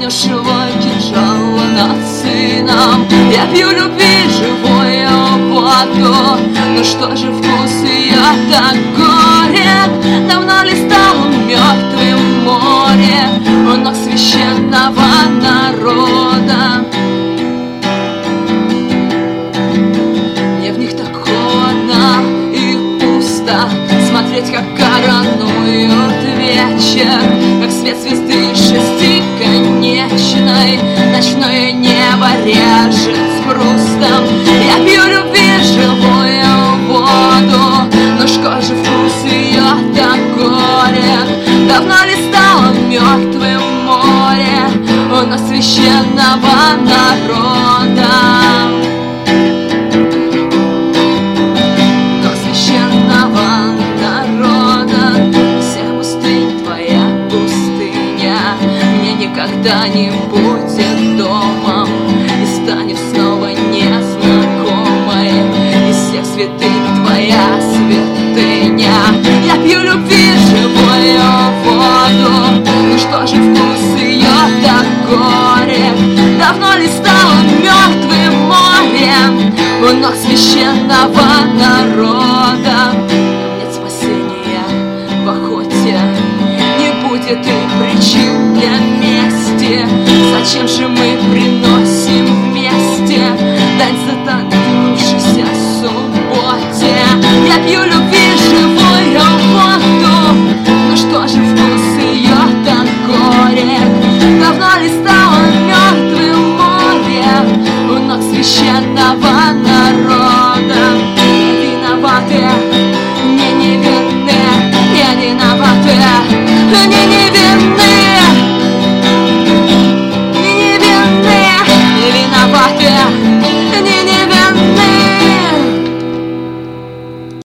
вонючего кинжала над сыном. Я пью любви живую воду, но что же вкус ее так горек? Давно ли стал он мертвым в море, у ног священного народа? Мне в них так холодно и пусто смотреть, как коронуют вечер, как свет звезды шестиконечной ночное небо режет с хрустом. Я пью любви живую воду, но что же вкус ее так горек? Давно ли стало мертвым море у нас священного народа? Никогда не будет домом и станет снова незнакомой. Из всех святынь твоя святыня. Я пью любви живую воду, ну что же вкус ее так горек? Давно ли стал он мертвым морем у ног священного народа? Нет спасения в охоте, не будет и причин для мести. Зачем же